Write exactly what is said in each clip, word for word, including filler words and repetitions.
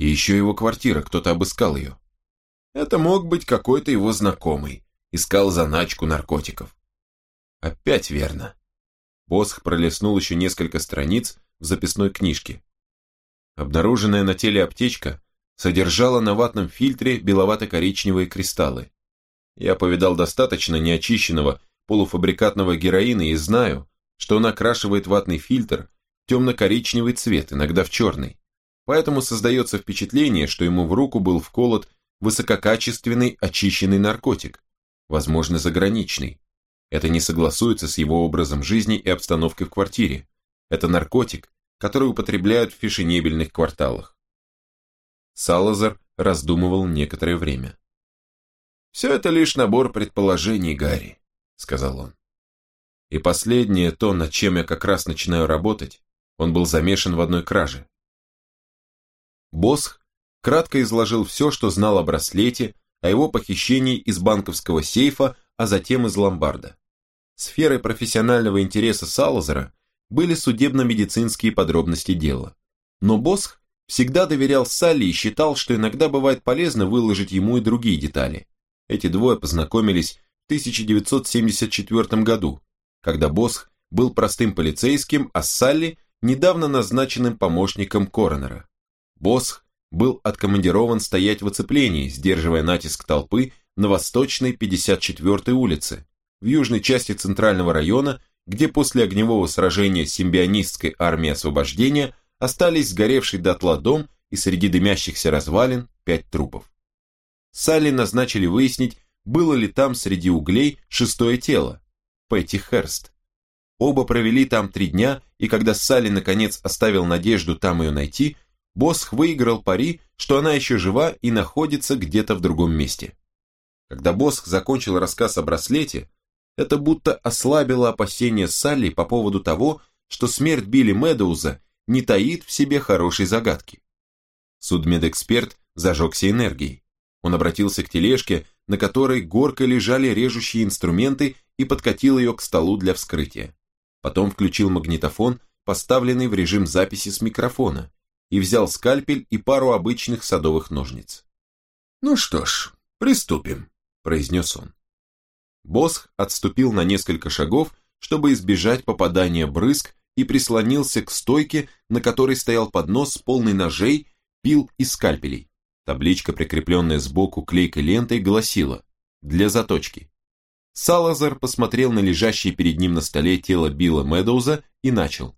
И еще его квартира, кто-то обыскал ее. Это мог быть какой-то его знакомый, искал заначку наркотиков. Опять верно. Босх пролистнул еще несколько страниц в записной книжке. Обнаруженная на теле аптечка содержала на ватном фильтре беловато-коричневые кристаллы. Я повидал достаточно неочищенного полуфабрикатного героина и знаю, что он окрашивает ватный фильтр в темно-коричневый цвет, иногда в черный. Поэтому создается впечатление, что ему в руку был вколот высококачественный очищенный наркотик, возможно, заграничный. Это не согласуется с его образом жизни и обстановкой в квартире. Это наркотик, который употребляют в фешенебельных кварталах. Салазар раздумывал некоторое время. «Все это лишь набор предположений, Гарри», — сказал он. «И последнее, то, над чем я как раз начинаю работать, он был замешан в одной краже». Босх кратко изложил все, что знал о браслете, о его похищении из банковского сейфа, а затем из ломбарда. Сферой профессионального интереса Салазара были судебно-медицинские подробности дела. Но Босх всегда доверял Салли и считал, что иногда бывает полезно выложить ему и другие детали. Эти двое познакомились в тысяча девятьсот семьдесят четвёртом году, когда Босх был простым полицейским, а Салли недавно назначенным помощником коронера. Босх был откомандирован стоять в оцеплении, сдерживая натиск толпы на Восточной пятьдесят четвёртой улице, в южной части центрального района, где после огневого сражения симбионистской армии освобождения остались сгоревший дотла дом и среди дымящихся развалин пять трупов. Салли назначили выяснить, было ли там среди углей шестое тело, Пэтти Херст. Оба провели там три дня, и когда Салли наконец оставил надежду там ее найти, Босх выиграл пари, что она еще жива и находится где-то в другом месте. Когда Босх закончил рассказ о браслете, это будто ослабило опасения Салли по поводу того, что смерть Билли Медоуза не таит в себе хорошей загадки. Судмедэксперт зажегся энергией. Он обратился к тележке, на которой горкой лежали режущие инструменты, и подкатил ее к столу для вскрытия. Потом включил магнитофон, поставленный в режим записи с микрофона, и взял скальпель и пару обычных садовых ножниц. «Ну что ж, приступим», – произнес он. Босх отступил на несколько шагов, чтобы избежать попадания брызг, и прислонился к стойке, на которой стоял поднос полный ножей, пил и скальпелей. Табличка, прикрепленная сбоку клейкой лентой, гласила «Для заточки». Салазар посмотрел на лежащее перед ним на столе тело Билла Медоуза и начал.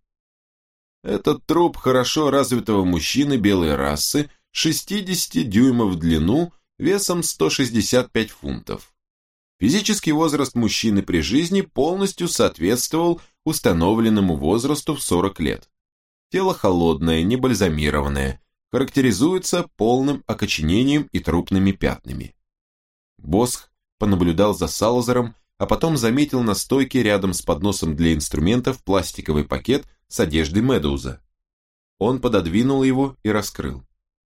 «Этот труп хорошо развитого мужчины белой расы, шестьдесят дюймов в длину, весом сто шестьдесят пять фунтов. Физический возраст мужчины при жизни полностью соответствовал установленному возрасту в сорок лет. Тело холодное, не бальзамированное, характеризуется полным окоченением и трупными пятнами». Босх понаблюдал за Салазаром, а потом заметил на стойке рядом с подносом для инструментов пластиковый пакет с одеждой Медоуза. Он пододвинул его и раскрыл.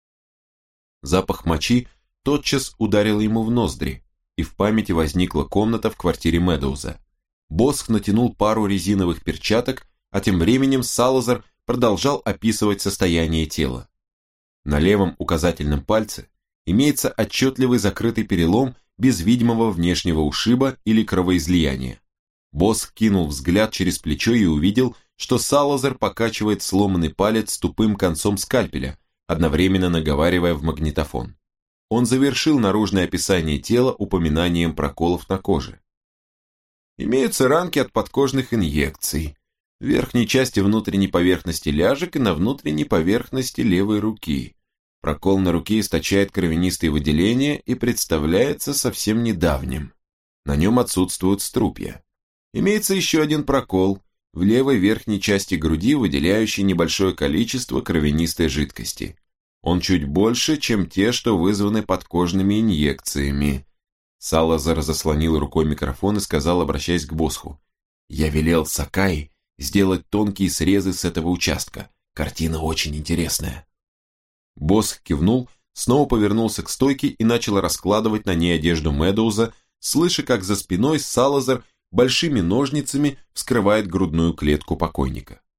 Запах мочи тотчас ударил ему в ноздри, и в памяти возникла комната в квартире Медоуза. Босх натянул пару резиновых перчаток, а тем временем Салазар продолжал описывать состояние тела. На левом указательном пальце имеется отчетливый закрытый перелом без видимого внешнего ушиба или кровоизлияния. Босх кинул взгляд через плечо и увидел, что Салазар покачивает сломанный палец тупым концом скальпеля, одновременно наговаривая в магнитофон. Он завершил наружное описание тела упоминанием проколов на коже. Имеются ранки от подкожных инъекций в верхней части внутренней поверхности ляжек и на внутренней поверхности левой руки. Прокол на руке источает кровянистые выделения и представляется совсем недавним. На нем отсутствуют струпья. Имеется еще один прокол в левой верхней части груди, выделяющий небольшое количество кровянистой жидкости. Он чуть больше, чем те, что вызваны подкожными инъекциями. Салазар заслонил рукой микрофон и сказал, обращаясь к Босху: «Я велел Сакаи сделать тонкие срезы с этого участка. Картина очень интересная». Босх кивнул, снова повернулся к стойке и начал раскладывать на ней одежду Медоуза, слыша, как за спиной Салазар большими ножницами вскрывает грудную клетку покойника.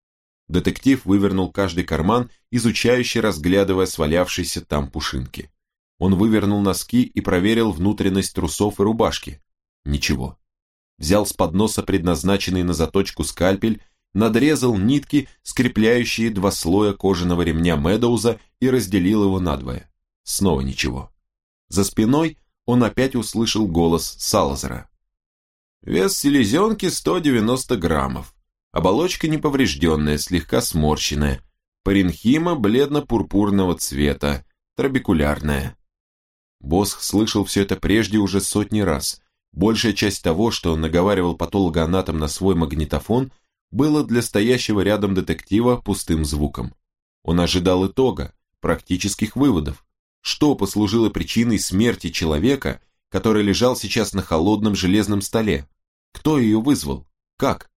Детектив вывернул каждый карман, изучающе разглядывая свалявшиеся там пушинки. Он вывернул носки и проверил внутренность трусов и рубашки. Ничего. Взял с подноса предназначенный на заточку скальпель, надрезал нитки, скрепляющие два слоя кожаного ремня Медоуза, и разделил его надвое. Снова ничего. За спиной он опять услышал голос Салазара. Вес селезенки сто девяносто граммов. Оболочка неповрежденная, слегка сморщенная. Паренхима бледно-пурпурного цвета, трабекулярная. Босх слышал все это прежде уже сотни раз. Большая часть того, что он наговаривал патологоанатом на свой магнитофон, было для стоящего рядом детектива пустым звуком. Он ожидал итога, практических выводов. Что послужило причиной смерти человека, который лежал сейчас на холодном железном столе? Кто ее вызвал? Как?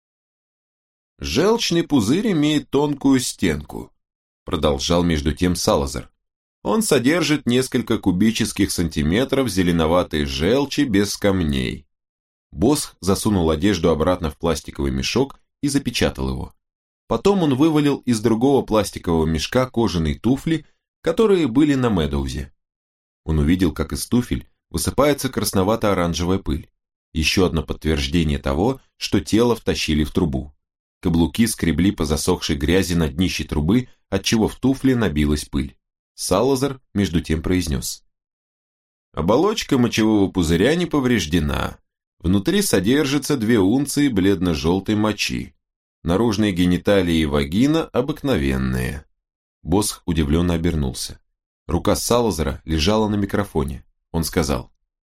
«Желчный пузырь имеет тонкую стенку», продолжал между тем Салазар. «Он содержит несколько кубических сантиметров зеленоватой желчи без камней». Босх засунул одежду обратно в пластиковый мешок и запечатал его. Потом он вывалил из другого пластикового мешка кожаные туфли, которые были на Медоузе. Он увидел, как из туфель высыпается красновато-оранжевая пыль. Еще одно подтверждение того, что тело втащили в трубу. Каблуки скребли по засохшей грязи на днище трубы, отчего в туфле набилась пыль. Салазар между тем произнес. Оболочка мочевого пузыря не повреждена. Внутри содержится две унции бледно-желтой мочи. Наружные гениталии и вагина обыкновенные. Босх удивленно обернулся. Рука Салазара лежала на микрофоне. Он сказал.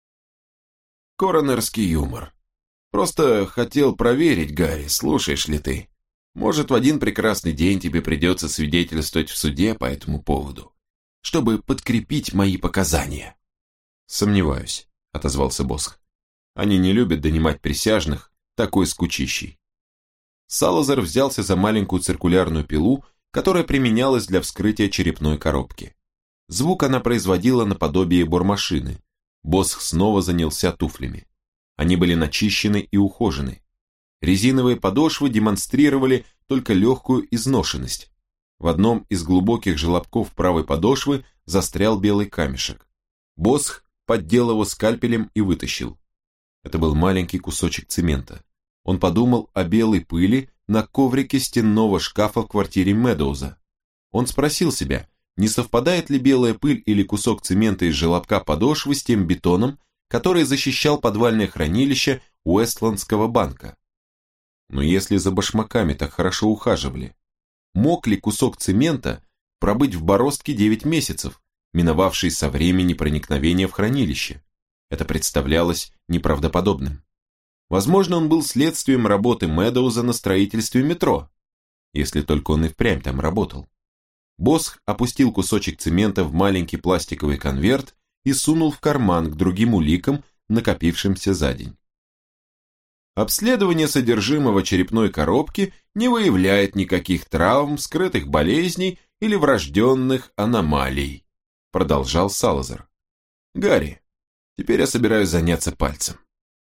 Коронерский юмор. Просто хотел проверить, Гарри, слушаешь ли ты. Может, в один прекрасный день тебе придется свидетельствовать в суде по этому поводу, чтобы подкрепить мои показания. Сомневаюсь, отозвался Босх. Они не любят донимать присяжных такой скучищей. Салазар взялся за маленькую циркулярную пилу, которая применялась для вскрытия черепной коробки. Звук она производила наподобие бормашины. Босх снова занялся туфлями. Они были начищены и ухожены. Резиновые подошвы демонстрировали только легкую изношенность. В одном из глубоких желобков правой подошвы застрял белый камешек. Босх поддел его скальпелем и вытащил. Это был маленький кусочек цемента. Он подумал о белой пыли на коврике стенного шкафа в квартире Медоуза. Он спросил себя, не совпадает ли белая пыль или кусок цемента из желобка подошвы с тем бетоном, который защищал подвальное хранилище Уэстландского банка. Но если за башмаками так хорошо ухаживали, мог ли кусок цемента пробыть в бороздке девять месяцев, миновавший со времени проникновения в хранилище? Это представлялось неправдоподобным. Возможно, он был следствием работы Медоуза на строительстве метро, если только он и впрямь там работал. Босх опустил кусочек цемента в маленький пластиковый конверт и сунул в карман к другим уликам, накопившимся за день. Обследование содержимого черепной коробки не выявляет никаких травм, скрытых болезней или врожденных аномалий, продолжал Салазар. Гарри, теперь я собираюсь заняться пальцем.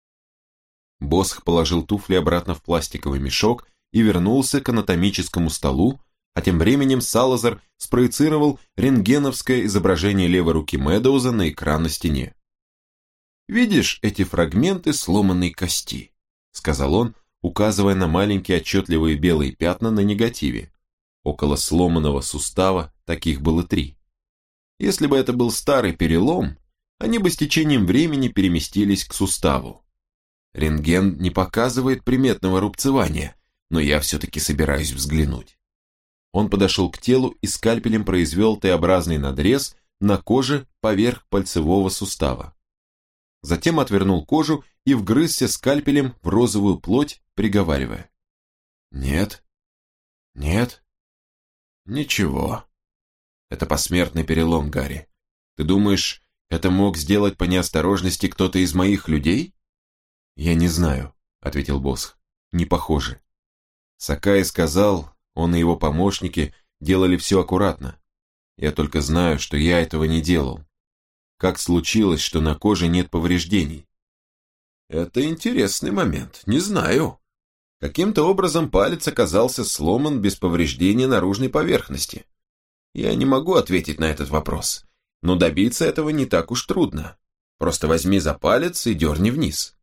Босх положил туфли обратно в пластиковый мешок и вернулся к анатомическому столу, а тем временем Салазар спроецировал рентгеновское изображение левой руки Медоуза на экран на стене. «Видишь эти фрагменты сломанной кости?» — сказал он, указывая на маленькие отчетливые белые пятна на негативе. Около сломанного сустава таких было три. Если бы это был старый перелом, они бы с течением времени переместились к суставу. Рентген не показывает приметного рубцевания, но я все-таки собираюсь взглянуть. Он подошел к телу и скальпелем произвел Т-образный надрез на коже поверх пальцевого сустава. Затем отвернул кожу и вгрызся скальпелем в розовую плоть, приговаривая. Нет, нет, ничего. Это посмертный перелом, Гарри. Ты думаешь, это мог сделать по неосторожности кто-то из моих людей? Я не знаю, ответил Босх. Не похоже. Сакай сказал, он и его помощники делали все аккуратно. Я только знаю, что я этого не делал. Как случилось, что на коже нет повреждений? Это интересный момент, не знаю. Каким-то образом палец оказался сломан без повреждения наружной поверхности. Я не могу ответить на этот вопрос, но добиться этого не так уж трудно. Просто возьми за палец и дерни вниз.